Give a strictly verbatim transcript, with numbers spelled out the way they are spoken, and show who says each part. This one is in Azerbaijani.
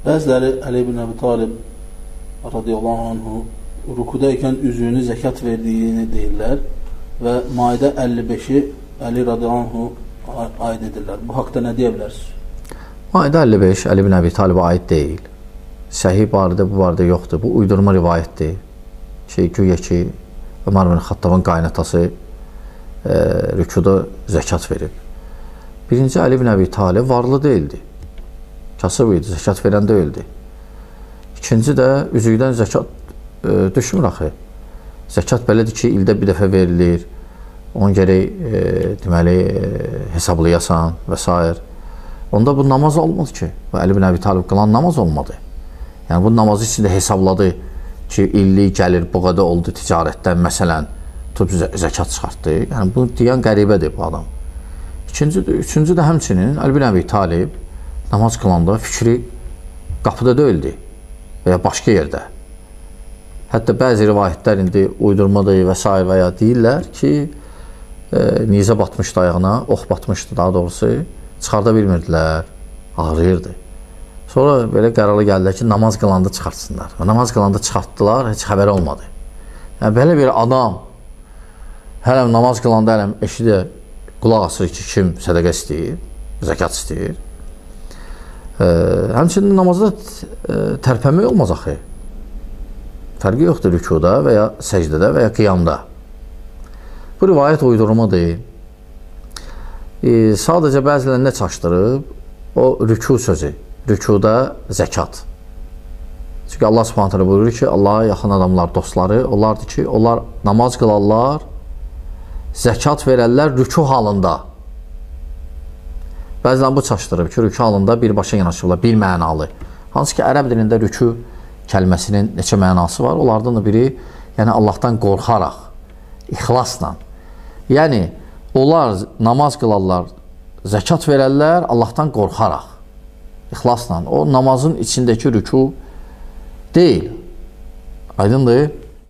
Speaker 1: Bəziləri Əli ibn Əbi Talib radiyallahu anhu rükudayken üzüyünü zəkat verdiyini deyirlər və Maidə əlli beşi Əli radiyallahu anhu aid edirlər. Bu haqda nə deyə bilərsiniz?
Speaker 2: Maidə əlli beş Əli ibn Əbi Talibə aid deyil. Səhih barədə bu barədə yoxdur. Bu uydurma rivayətdir. Şey, güya ki, Ömər ibn Xattabın qaynatası e, rükuda zəkat verib. Birinci Əli ibn Əbi Talib varlı deyildi. Kasıb idi, zəkat verən deyildi. İkinci də üzükdən zəkat e, düşmür axı. Zəkat belədir ki, ildə bir dəfə verilir. Onun gərək e, deməli e, hesablayasan və s. Onda bu namaz olmadı ki. Bu Əli ibn Əbi Talib qılan namaz olmadı. Yəni bu namazı içində hesabladı ki, illik gəlir bu qədər oldu ticarətdən, məsələn, tutub zə zəkat çıxartdı. Yəni bunu deyən qəribədir bu adam. İkinci, üçüncü də həmçinin Əli ibn Əbi Talib namaz qılanda fikri qapıda deyildi və ya başqa yerdə. Hətta bəzi rivayətlər indi uydurmadır və s. və ya deyirlər ki, e, nizə batmışdı ayağına, ox batmışdı daha doğrusu, çıxarda bilmirdilər, ağrıyırdı. Sonra belə qərara gəldilər ki, namaz qılanda çıxartsınlar. Namaz qılanda çıxartdılar, heç xəbəri olmadı. Yəni, belə bir adam hələm namaz qılanda hələm eşidə qulaq asır ki, kim sədəqə istəyir, zəkat istəyir. E, həmçinin namazda e, tərpənmək olmaz axı. Fərqi yoxdur rükuda və ya səcdədə və ya qiyamda. Bu rivayət uydurmadır. E, sadəcə bəzilərində çaşdırıb o rüku sözü. Rükuda zəkat. Çünki Allah Subhanahu taala buyurur ki, Allah'a yaxın adamlar, dostları onlardır ki, onlar namaz qılarlar, zəkat verərlər rüku halında. Bəzən bu çaşdırıb ki, rüku halında birbaşa yanaşırlar, bir mənalı. Hansı ki, ərəb dilində rüku kəlməsinin neçə mənası var? Onlardan da biri, yəni Allahdan qorxaraq, ixlasla. Yəni, onlar namaz qılarlar, zəkat verərlər Allahdan qorxaraq, ixlasla. O, namazın içindəki rüku deyil. Aydındır?